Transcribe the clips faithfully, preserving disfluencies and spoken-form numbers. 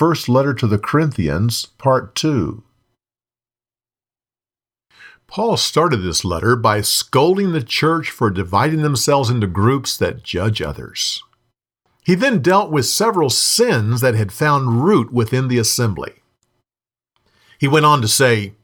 first letter to the Corinthians, part two. Paul started this letter by scolding the church for dividing themselves into groups that judge others. He then dealt with several sins that had found root within the assembly. He went on to say,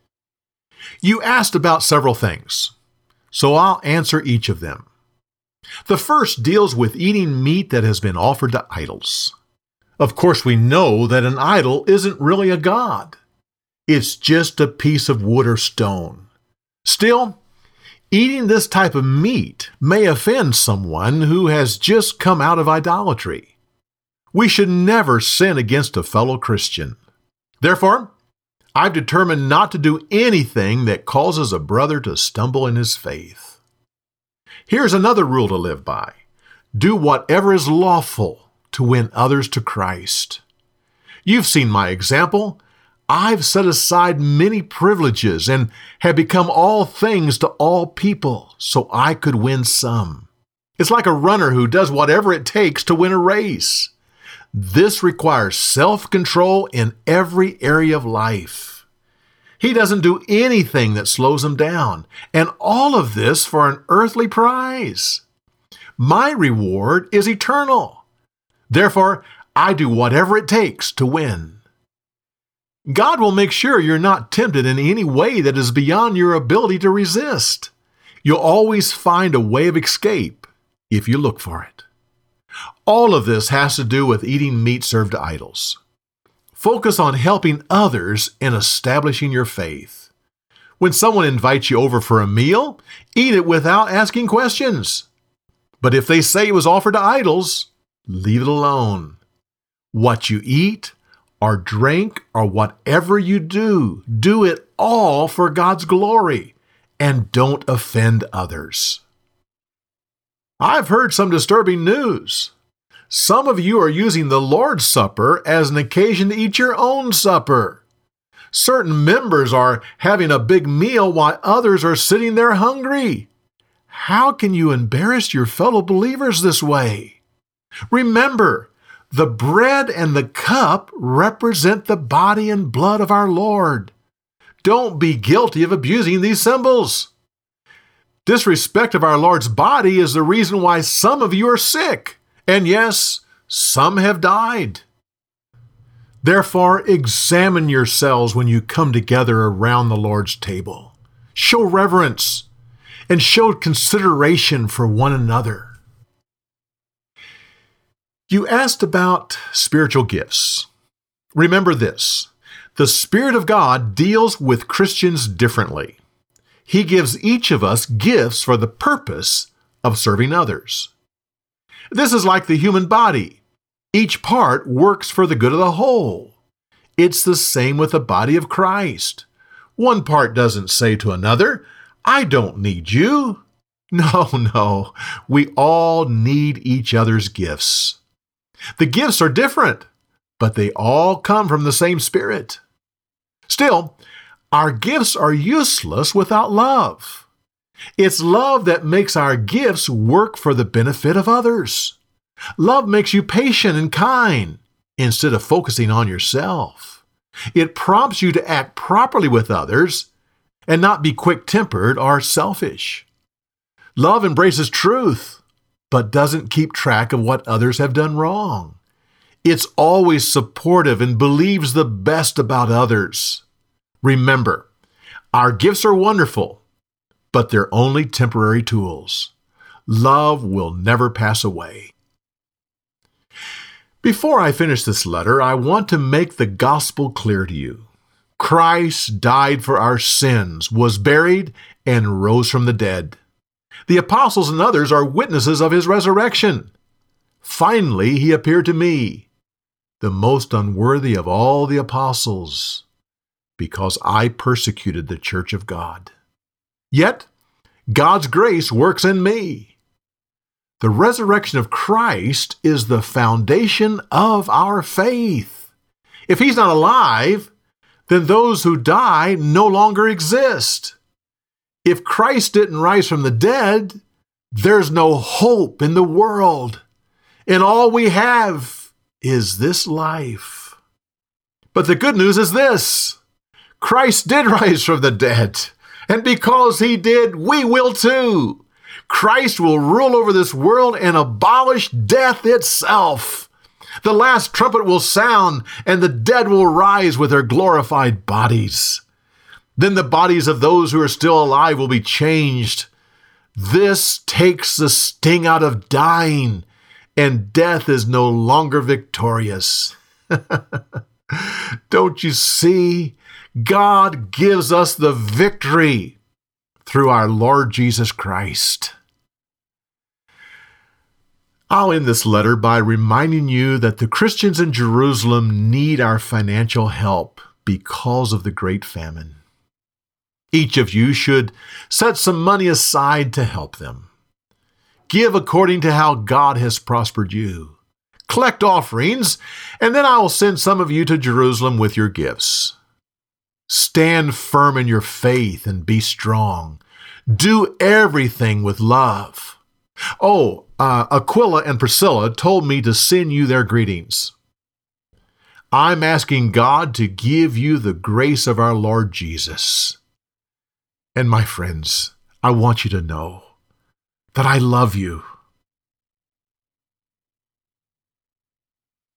"You asked about several things, so I'll answer each of them. The first deals with eating meat that has been offered to idols. Of course, we know that an idol isn't really a god. It's just a piece of wood or stone. Still, eating this type of meat may offend someone who has just come out of idolatry. We should never sin against a fellow Christian. Therefore, I've determined not to do anything that causes a brother to stumble in his faith. Here's another rule to live by. Do whatever is lawful to win others to Christ. You've seen my example. I've set aside many privileges and have become all things to all people so I could win some. It's like a runner who does whatever it takes to win a race. This requires self-control in every area of life. He doesn't do anything that slows him down, and all of this for an earthly prize. My reward is eternal. Therefore, I do whatever it takes to win. God will make sure you're not tempted in any way that is beyond your ability to resist. You'll always find a way of escape if you look for it. All of this has to do with eating meat served to idols. Focus on helping others and establishing your faith. When someone invites you over for a meal, eat it without asking questions. But if they say it was offered to idols, leave it alone. What you eat or drink or whatever you do, do it all for God's glory and don't offend others. I've heard some disturbing news. Some of you are using the Lord's Supper as an occasion to eat your own supper. Certain members are having a big meal while others are sitting there hungry. How can you embarrass your fellow believers this way? Remember, the bread and the cup represent the body and blood of our Lord. Don't be guilty of abusing these symbols. Disrespect of our Lord's body is the reason why some of you are sick. And yes, some have died. Therefore, examine yourselves when you come together around the Lord's table. Show reverence and show consideration for one another. You asked about spiritual gifts. Remember this. The Spirit of God deals with Christians differently. He gives each of us gifts for the purpose of serving others. This is like the human body. Each part works for the good of the whole. It's the same with the body of Christ. One part doesn't say to another, "I don't need you." No, no. We all need each other's gifts. The gifts are different, but they all come from the same Spirit. Still, our gifts are useless without love. It's love that makes our gifts work for the benefit of others. Love makes you patient and kind instead of focusing on yourself. It prompts you to act properly with others and not be quick-tempered or selfish. Love embraces truth, but doesn't keep track of what others have done wrong. It's always supportive and believes the best about others. Remember, our gifts are wonderful, but they're only temporary tools. Love will never pass away. Before I finish this letter, I want to make the gospel clear to you. Christ died for our sins, was buried, and rose from the dead. The apostles and others are witnesses of his resurrection. Finally, he appeared to me, the most unworthy of all the apostles, because I persecuted the church of God. Yet, God's grace works in me. The resurrection of Christ is the foundation of our faith. If he's not alive, then those who die no longer exist. If Christ didn't rise from the dead, there's no hope in the world, and all we have is this life. But the good news is this: Christ did rise from the dead, and because he did, we will too. Christ will rule over this world and abolish death itself. The last trumpet will sound, and the dead will rise with their glorified bodies. Then the bodies of those who are still alive will be changed. This takes the sting out of dying, and death is no longer victorious. Don't you see? God gives us the victory through our Lord Jesus Christ. I'll end this letter by reminding you that the Christians in Jerusalem need our financial help because of the great famine. Each of you should set some money aside to help them. Give according to how God has prospered you. Collect offerings, and then I will send some of you to Jerusalem with your gifts. Stand firm in your faith and be strong. Do everything with love. Oh, uh, Aquila and Priscilla told me to send you their greetings. I'm asking God to give you the grace of our Lord Jesus. And my friends, I want you to know that I love you.